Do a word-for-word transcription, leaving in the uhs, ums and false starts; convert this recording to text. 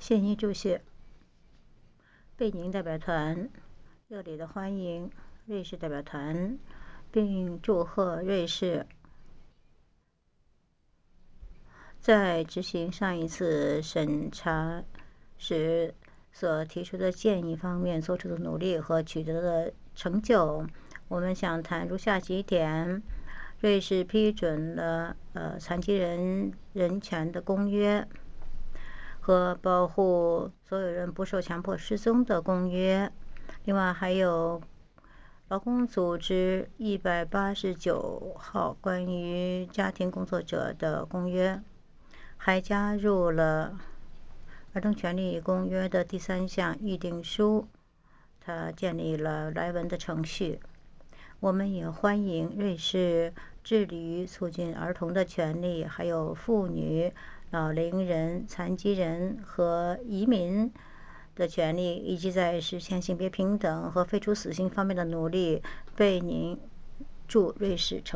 谢谢主席。贝宁代表团热烈的欢迎瑞士代表团，并祝贺瑞士在执行上一次审查时所提出的建议方面做出的努力和取得的成就。我们想谈如下几点：瑞士批准了呃残疾人人权的公约和保护所有人不受强迫失踪的公约，另外还有劳工组织一百八十九号关于家庭工作者的公约，还加入了儿童权利公约的第三项议定书，它建立了来文的程序。我们也欢迎瑞士致力于促进儿童的权利，还有妇女、老龄人、残疾人和移民的权利，以及在实现性别平等和废除死刑方面的努力。贝宁祝瑞士成